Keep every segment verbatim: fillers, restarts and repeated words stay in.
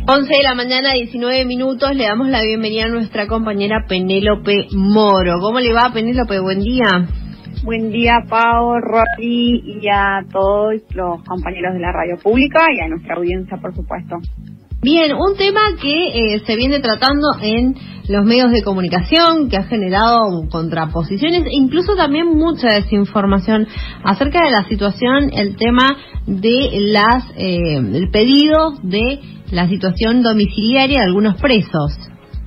once de la mañana, diecinueve minutos, le damos la bienvenida a nuestra compañera Penélope Moro. ¿Cómo le va, Penélope? Buen día. Buen día, Pau, Rory y a todos los compañeros de la radio pública y a nuestra audiencia, por supuesto. Bien, un tema que eh, se viene tratando en los medios de comunicación, que ha generado contraposiciones e incluso también mucha desinformación acerca de la situación, el tema de las eh, el pedido de la situación domiciliaria de algunos presos.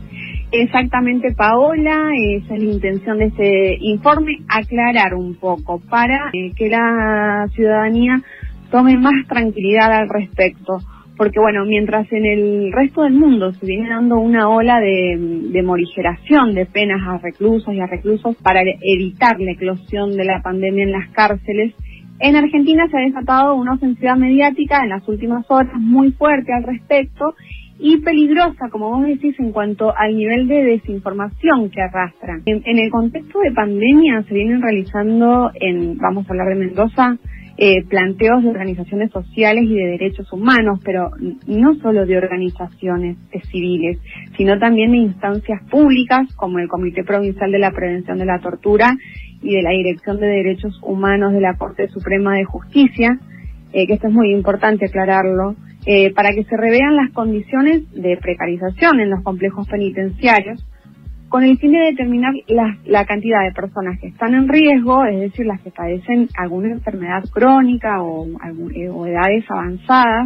Exactamente, Paola, esa es la intención de este informe, aclarar un poco para eh, que la ciudadanía tome más tranquilidad al respecto. Porque bueno, mientras en el resto del mundo se viene dando una ola de, de morigeración de penas a reclusos y a reclusos para evitar la eclosión de la pandemia en las cárceles, en Argentina se ha desatado una ofensiva mediática en las últimas horas muy fuerte al respecto y peligrosa, como vos decís, en cuanto al nivel de desinformación que arrastran. En, en el contexto de pandemia se vienen realizando, en vamos a hablar de Mendoza, Eh, planteos de organizaciones sociales y de derechos humanos, pero no solo de organizaciones eh, civiles, sino también de instancias públicas como el Comité Provincial de la Prevención de la Tortura y de la Dirección de Derechos Humanos de la Corte Suprema de Justicia, eh, que esto es muy importante aclararlo, eh, para que se revean las condiciones de precarización en los complejos penitenciarios, con el fin de determinar la, la cantidad de personas que están en riesgo, es decir, las que padecen alguna enfermedad crónica o, o edades avanzadas,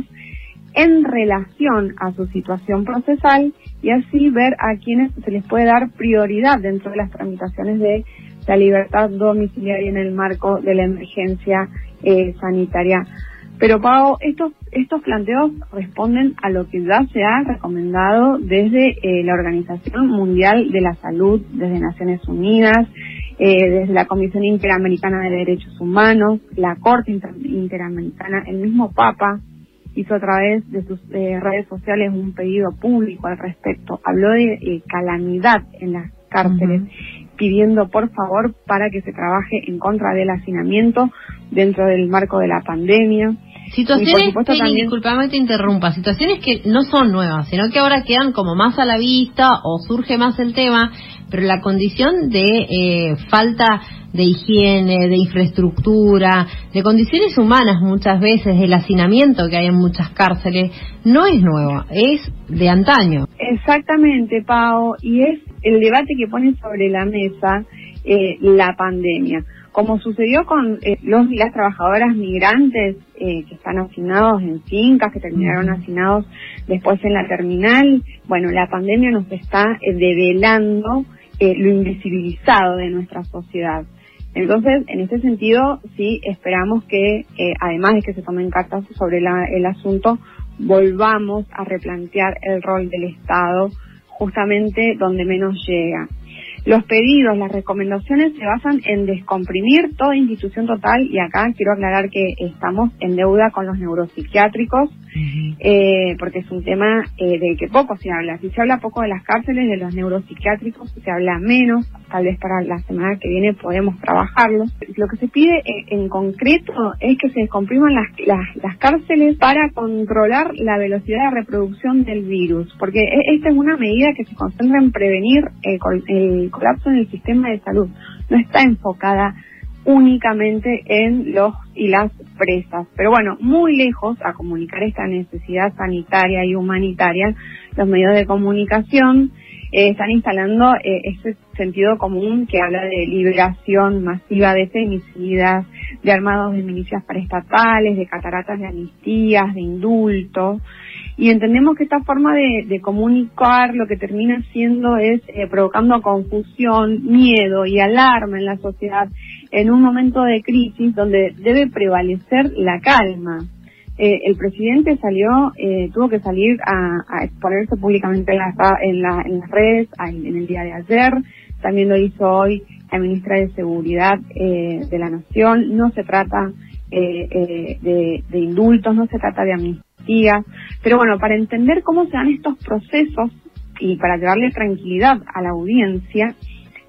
en relación a su situación procesal, y así ver a quienes se les puede dar prioridad dentro de las tramitaciones de la libertad domiciliaria en el marco de la emergencia eh, sanitaria. Pero, Pau, estos, estos planteos responden a lo que ya se ha recomendado desde eh, la Organización Mundial de la Salud, desde Naciones Unidas, eh, desde la Comisión Interamericana de Derechos Humanos, la Corte Inter Interamericana, el mismo Papa hizo a través de sus eh, redes sociales un pedido público al respecto. Habló de eh, calamidad en las cárceles, uh-huh. pidiendo por favor para que se trabaje en contra del hacinamiento dentro del marco de la pandemia. Situaciones, Penny, también... disculpame te interrumpa, situaciones que no son nuevas, sino que ahora quedan como más a la vista o surge más el tema, pero la condición de eh, falta de higiene, de infraestructura, de condiciones humanas muchas veces, del hacinamiento que hay en muchas cárceles, no es nueva, es de antaño. Exactamente, Pau, y es el debate que pone sobre la mesa eh, la pandemia. Como sucedió con eh, los y las trabajadoras migrantes eh, que están hacinados en fincas, que terminaron hacinados después en la terminal, bueno, la pandemia nos está eh, develando eh, lo invisibilizado de nuestra sociedad. Entonces, en este sentido, sí esperamos que, eh, además de que se tomen cartas sobre la, el asunto, volvamos a replantear el rol del Estado justamente donde menos llega. Los pedidos, las recomendaciones se basan en descomprimir toda institución total, y acá quiero aclarar que estamos en deuda con los neuropsiquiátricos, uh-huh. eh, porque es un tema eh, del que poco se habla. Si se habla poco de las cárceles, de los neuropsiquiátricos se habla menos, tal vez para la semana que viene podemos trabajarlo. Lo que se pide en, en concreto es que se descompriman las, las, las cárceles para controlar la velocidad de reproducción del virus, porque esta es una medida que se concentra en prevenir el, el colapso en el sistema de salud, no está enfocada únicamente en los y las presas. Pero bueno, muy lejos a comunicar esta necesidad sanitaria y humanitaria, los medios de comunicación eh, están instalando eh, ese sentido común que habla de liberación masiva de femicidas, de armados de milicias paraestatales, de cataratas de amnistías, de indultos. Y entendemos que esta forma de, de comunicar lo que termina siendo es eh, provocando confusión, miedo y alarma en la sociedad en un momento de crisis donde debe prevalecer la calma. Eh, el presidente salió, eh, tuvo que salir a, a exponerse públicamente en, la, en, la, en las redes a, en el día de ayer, también lo hizo hoy la ministra de Seguridad eh, de la Nación. No se trata eh, eh, de, de indultos, no se trata de amnistía, pero bueno, para entender cómo se dan estos procesos y para llevarle tranquilidad a la audiencia,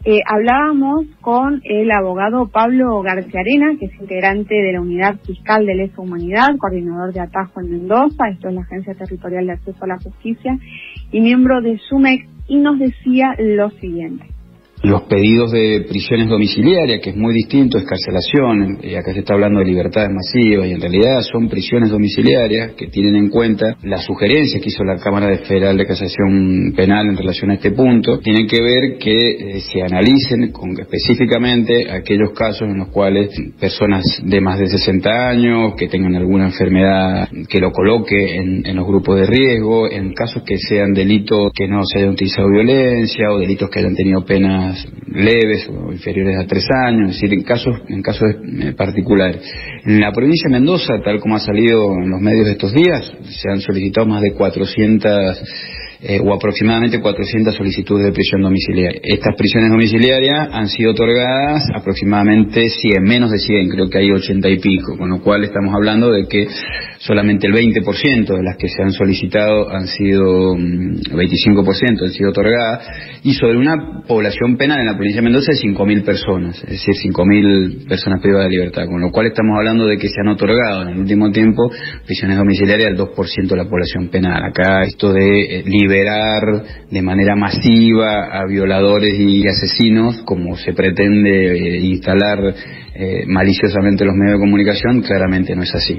Eh, hablábamos con el abogado Pablo Garciarena, que es integrante de la Unidad Fiscal de Lesa Humanidad, coordinador de Atajo en Mendoza, esto es la Agencia Territorial de Acceso a la Justicia, y miembro de SUMEX, y nos decía lo siguiente. Los pedidos de prisiones domiciliarias, que es muy distinto, escarcelación, y acá se está hablando de libertades masivas, y en realidad son prisiones domiciliarias que tienen en cuenta las sugerencias que hizo la Cámara Federal de Casación Penal en relación a este punto, tienen que ver que eh, se analicen con, específicamente aquellos casos en los cuales personas de más de sesenta años, que tengan alguna enfermedad que lo coloque en, en los grupos de riesgo, en casos que sean delitos que no se hayan utilizado violencia, o delitos que hayan tenido penas leves o inferiores a tres años, es decir, en casos en casos particulares. En la provincia de Mendoza, tal como ha salido en los medios estos días, se han solicitado más de cuatrocientas eh, o aproximadamente cuatrocientas solicitudes de prisión domiciliaria. Estas prisiones domiciliarias han sido otorgadas aproximadamente cien, menos de cien, creo que hay ochenta y pico, con lo cual estamos hablando de que solamente el veinte por ciento de las que se han solicitado han sido, veinticinco por ciento han sido otorgadas, y sobre una población penal en la provincia de Mendoza de cinco mil personas, es decir, cinco mil personas privadas de libertad, con lo cual estamos hablando de que se han otorgado en el último tiempo prisiones domiciliarias al dos por ciento de la población penal. Acá esto de liberar de manera masiva a violadores y asesinos, como se pretende eh, instalar eh, maliciosamente los medios de comunicación, claramente no es así.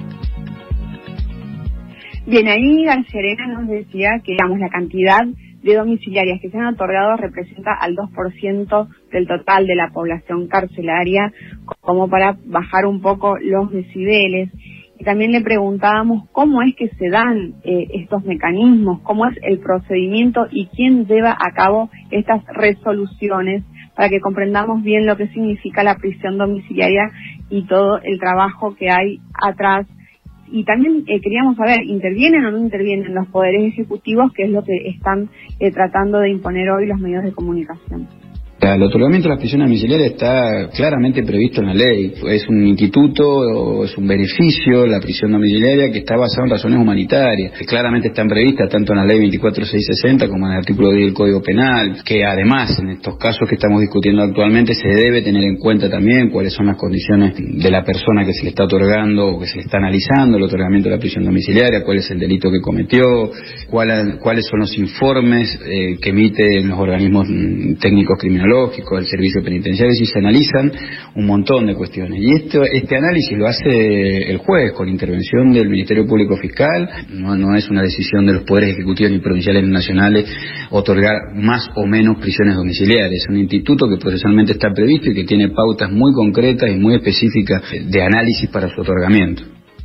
Bien, ahí Garciarena nos decía que, digamos, la cantidad de domiciliarias que se han otorgado representa al dos por ciento del total de la población carcelaria, como para bajar un poco los decibeles. Y también le preguntábamos cómo es que se dan eh, estos mecanismos, cómo es el procedimiento y quién lleva a cabo estas resoluciones, para que comprendamos bien lo que significa la prisión domiciliaria y todo el trabajo que hay atrás. Y también eh, queríamos saber, ¿intervienen o no intervienen los poderes ejecutivos, que es lo que están eh, tratando de imponer hoy los medios de comunicación? El otorgamiento de las prisiones domiciliarias está claramente previsto en la ley. Es un instituto o es un beneficio, la prisión domiciliaria, que está basado en razones humanitarias, que claramente están previstas tanto en la ley veinticuatro mil seiscientos sesenta como en el artículo diez del Código Penal, que además en estos casos que estamos discutiendo actualmente se debe tener en cuenta también cuáles son las condiciones de la persona que se le está otorgando o que se le está analizando el otorgamiento de la prisión domiciliaria, cuál es el delito que cometió, cuál, cuáles son los informes eh, que emiten los organismos técnicos criminológicos, el servicio penitenciario, y se analizan un montón de cuestiones. Y esto, este análisis lo hace el juez con intervención del Ministerio Público Fiscal, no, no es una decisión de los poderes ejecutivos ni provinciales ni nacionales otorgar más o menos prisiones domiciliarias. Es un instituto que procesalmente está previsto y que tiene pautas muy concretas y muy específicas de análisis para su otorgamiento.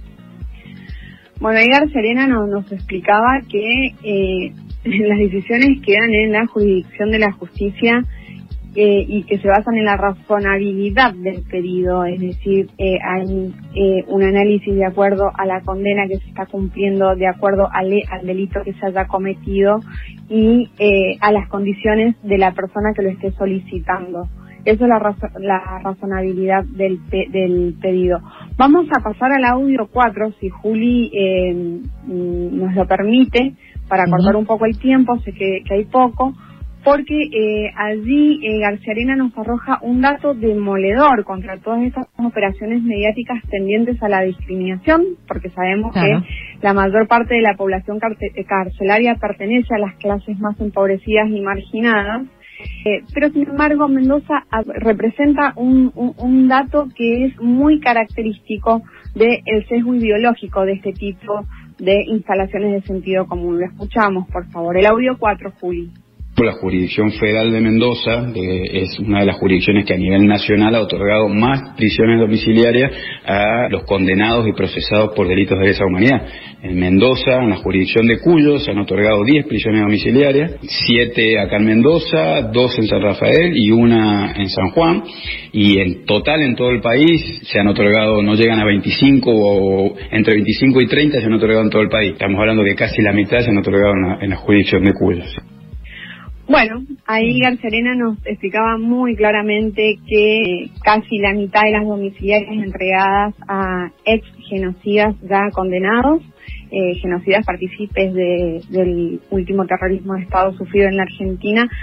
Bueno, ahí Garciarena nos, nos explicaba que eh, las decisiones quedan en la jurisdicción de la justicia, Eh, y que se basan en la razonabilidad del pedido, es decir, eh, hay eh, un análisis de acuerdo a la condena que se está cumpliendo, de acuerdo al, al delito que se haya cometido y eh, a las condiciones de la persona que lo esté solicitando. Eso es la, razo la razonabilidad del, pe del pedido. Vamos a pasar al audio cuatro, si Juli eh, nos lo permite, para cortar un poco el tiempo, sé que, que hay poco, porque eh, allí eh, Garciarena nos arroja un dato demoledor contra todas estas operaciones mediáticas tendientes a la discriminación, porque sabemos claro. que la mayor parte de la población car carcelaria pertenece a las clases más empobrecidas y marginadas, eh, pero sin embargo Mendoza a, representa un, un, un dato que es muy característico del sesgo ideológico de este tipo de instalaciones de sentido común. Lo escuchamos, por favor. El audio cuatro, Juli. La jurisdicción federal de Mendoza eh, es una de las jurisdicciones que a nivel nacional ha otorgado más prisiones domiciliarias a los condenados y procesados por delitos de lesa humanidad. En Mendoza, en la jurisdicción de Cuyo, se han otorgado diez prisiones domiciliarias, siete acá en Mendoza, dos en San Rafael y una en San Juan, y en total en todo el país se han otorgado, no llegan a veinticinco, o entre veinticinco y treinta se han otorgado en todo el país. Estamos hablando de que casi la mitad se han otorgado en la, en la jurisdicción de Cuyo. Bueno, ahí Garciarena nos explicaba muy claramente que casi la mitad de las domiciliarias entregadas a ex genocidas ya condenados, eh, genocidas partícipes de, del último terrorismo de Estado sufrido en la Argentina,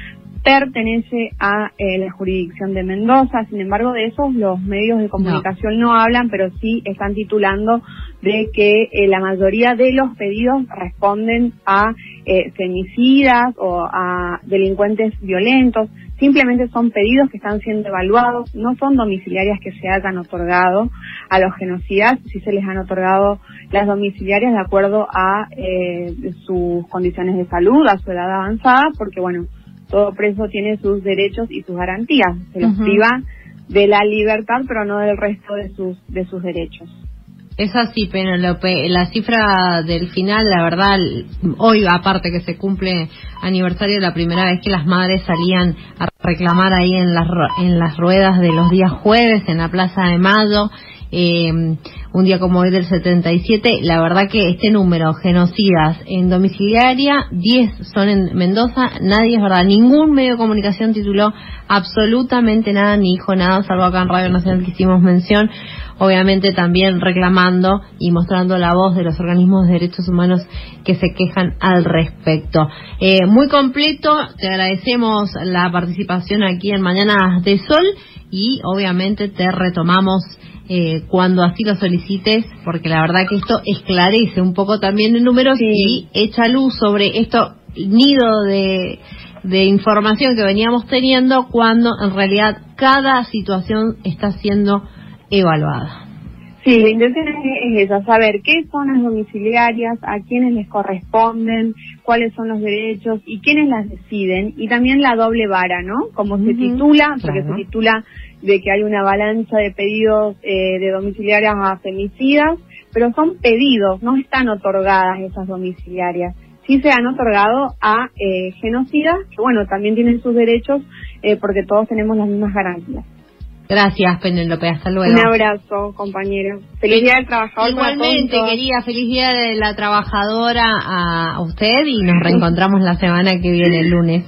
pertenece a eh, la jurisdicción de Mendoza. Sin embargo, de esos los medios de comunicación no, no hablan, pero sí están titulando de que eh, la mayoría de los pedidos responden a eh, femicidas o a delincuentes violentos. Simplemente son pedidos que están siendo evaluados, no son domiciliarias que se hayan otorgado a los genocidas, sí se les han otorgado las domiciliarias de acuerdo a eh, sus condiciones de salud, a su edad avanzada, porque bueno, todo preso tiene sus derechos y sus garantías, se los uh-huh. priva de la libertad, pero no del resto de sus de sus derechos. Es así, Penélope. La cifra del final, la verdad, hoy aparte que se cumple aniversario de la primera vez que las madres salían a reclamar ahí en las en las ruedas de los días jueves en la Plaza de Mayo, eh, un día como hoy del setenta y siete, la verdad que este número, genocidas en domiciliaria, diez son en Mendoza, nadie, es verdad, ningún medio de comunicación tituló absolutamente nada, ni dijo nada, salvo acá en Radio Nacional que hicimos mención, obviamente también reclamando y mostrando la voz de los organismos de derechos humanos que se quejan al respecto. Eh, muy completo, te agradecemos la participación aquí en Mañanas de Sol y obviamente te retomamos eh, cuando así lo solicites, porque la verdad que esto esclarece un poco también de números sí. y echa luz sobre esto nido de, de información que veníamos teniendo cuando en realidad cada situación está siendo evaluada. Sí, la intención es esa, saber qué son las domiciliarias, a quiénes les corresponden, cuáles son los derechos y quiénes las deciden, y también la doble vara, ¿no? Como uh-huh, se titula, porque claro. se titula de que hay una avalancha de pedidos eh, de domiciliarias a femicidas, pero son pedidos, no están otorgadas esas domiciliarias. Sí se han otorgado a eh, genocidas, que bueno, también tienen sus derechos eh, porque todos tenemos las mismas garantías. Gracias, Penélope, hasta luego. Un abrazo, compañero. Feliz Día del Trabajador. Igualmente, querida, feliz Día de la Trabajadora a usted y nos reencontramos la semana que viene, el lunes.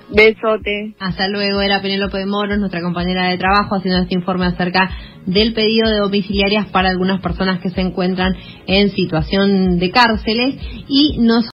Besote. Hasta luego, era Penélope Moros, nuestra compañera de trabajo, haciendo este informe acerca del pedido de domiciliarias para algunas personas que se encuentran en situación de cárceles y nos